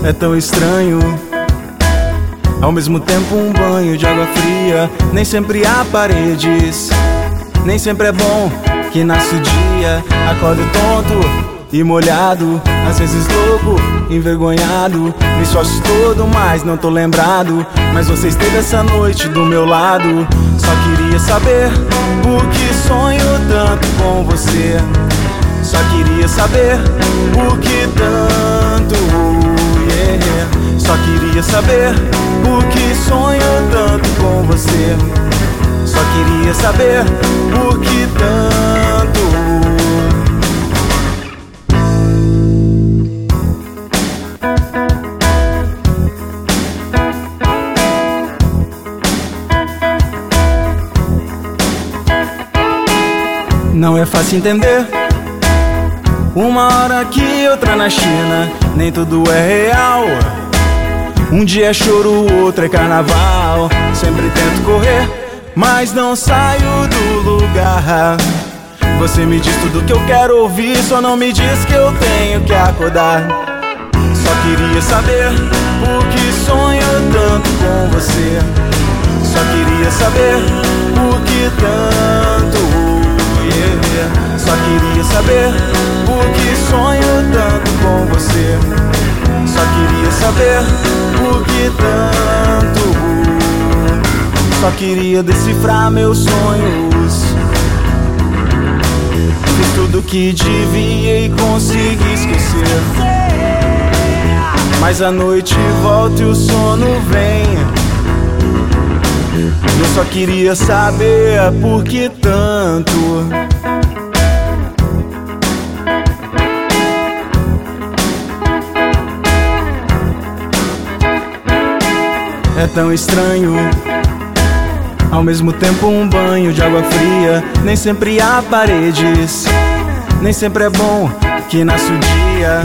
É tão estranho, ao mesmo tempo um banho de água fria. Nem sempre há paredes, nem sempre é bom que nasce o dia. Acordo tonto e molhado, às vezes louco, envergonhado. Me esforço todo, mas não tô lembrado. Mas você esteve essa noite do meu lado. Só queria saber por que sonho tanto com você. Só queria saber por que tanto, yeah. Só queria saber por que sonho tanto com você. Só queria saber por que tanto. Não é fácil entender, uma hora aqui, outra na China. Nem tudo é real, um dia é choro, outro é carnaval. Sempre tento correr, mas não saio do lugar. Você me diz tudo que eu quero ouvir, só não me diz que eu tenho que acordar. Só queria saber por que sonho tanto com você. Só queria saber por que tanto, yeah. Só queria saber por que sonho tanto com você. Só queria saber por que tanto. Só queria decifrar meus sonhos. Fiz tudo que devia e consegui esquecer. Mas a noite volta e o sono vem. Eu só queria saber por que tanto. É tão estranho, ao mesmo tempo um banho de água fria. Nem sempre há paredes, nem sempre é bom que nasce o dia.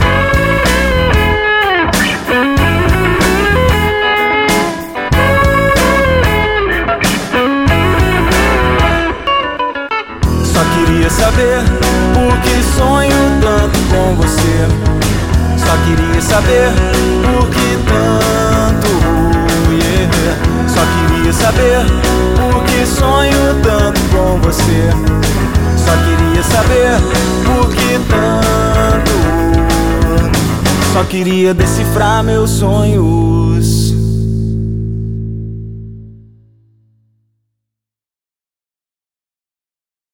Só queria saber por que sonho tanto com você. Só queria saber por que tanto, yeah. Só queria saber por que sonho tanto com você. Só queria saber por que tanto. Só queria decifrar meus sonhos.